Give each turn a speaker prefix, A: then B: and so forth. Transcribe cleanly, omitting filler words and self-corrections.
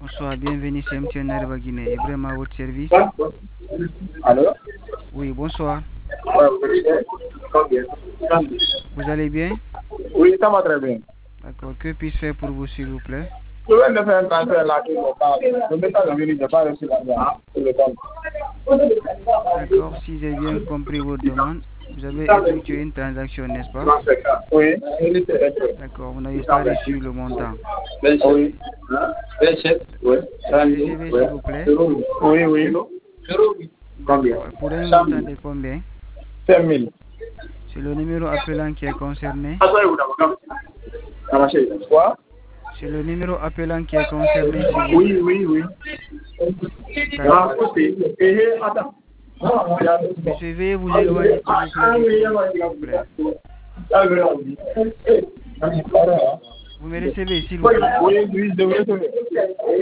A: Bonsoir, bienvenue chez MTN Nariva Guinée. Ibrahim à votre service.
B: Allô?
A: Oui, bonsoir.
B: Ouais,
A: Vous allez bien?
B: oui, ça va très bien.
A: D'accord. Que puis-je faire pour vous, s'il vous plaît?
B: Je viens de faire un transfert là qui me parle. Le message est venu, je n'ai pas reçu l'argent sur le compte.
A: D'accord. Si j'ai bien compris votre demande, vous avez effectué une transaction, n'est-ce pas?
B: Oui.
A: D'accord. Vous n'avez pas reçu le montant.
B: Oui. Oui.
A: Recevez, s'il vous plaît.
B: Oui, oui. Combien?
A: D'accord. Pour un montant de combien?
B: 5 000.
A: C'est le numéro appelant qui est concerné.
B: Quoi?
A: C'est le numéro appelant qui est concerné, s'il vous plaît.
B: Oui, oui, oui.
A: D'accord.
B: Attends.
A: Monsieur, veuillez vous éloigner, s'il vous plaît. Vous me recevez, s'il vous plaît.
B: Oui, oui, je vais